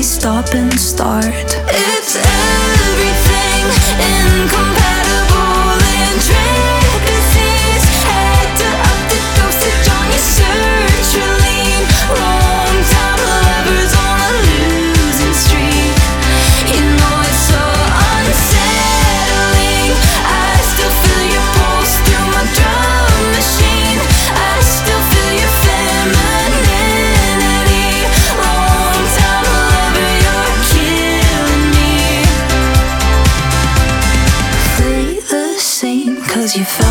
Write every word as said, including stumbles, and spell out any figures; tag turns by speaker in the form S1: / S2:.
S1: stop and start.
S2: It's everything incompatible intricacies. Had to up the dosage on your sertraline. Long time lovers on a losing streak. You know it's so unsettling. I still feel your pulse through my drum machine. I still feel your femininity. Long time lover, you're killing me. Stay the same, cause you felt